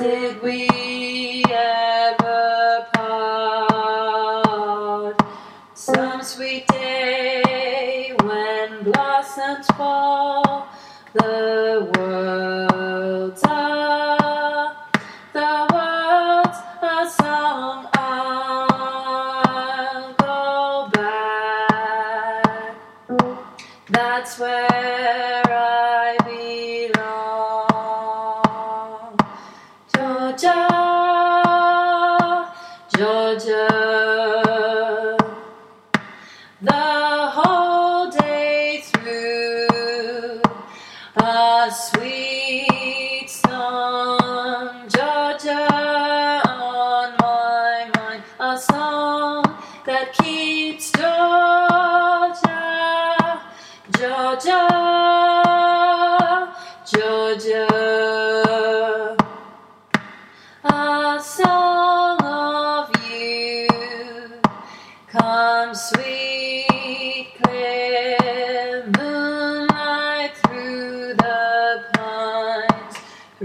did we ever part? Some sweet day when blossoms fall, the world's a song. I'll go back. That's where I belong. Georgia, Georgia. The whole day through, a sweet song, Georgia, on my mind, a song that keeps Georgia, Georgia, Georgia, a song of you. Come sweet clear moonlight through the pines,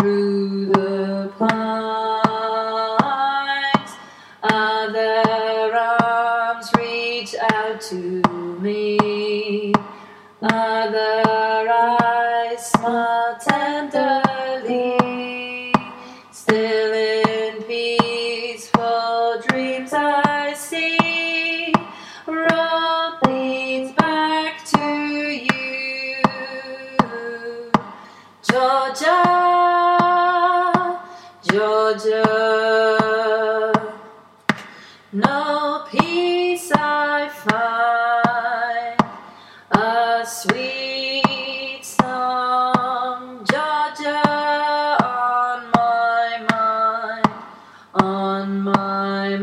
Other arms reach out to me, other eyes smile tenderly. Still in peaceful dreams I see, road leads back to you. Georgia, Georgia, no peace I find, a sweet song, Georgia, on my mind, on my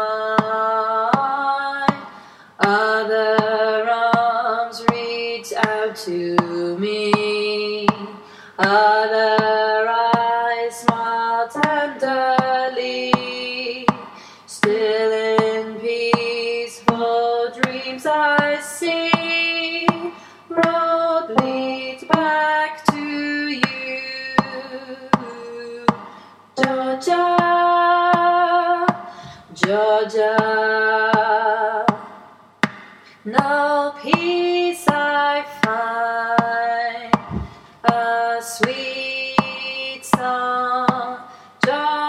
mind. Other arms reach out to me, other eyes smile tenderly. Still in peaceful dreams I see, road leads back to you. Georgia, Georgia, no peace I find, a sweet song,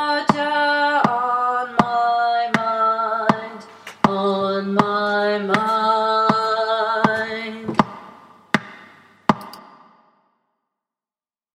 Georgia, on my mind, on my mind.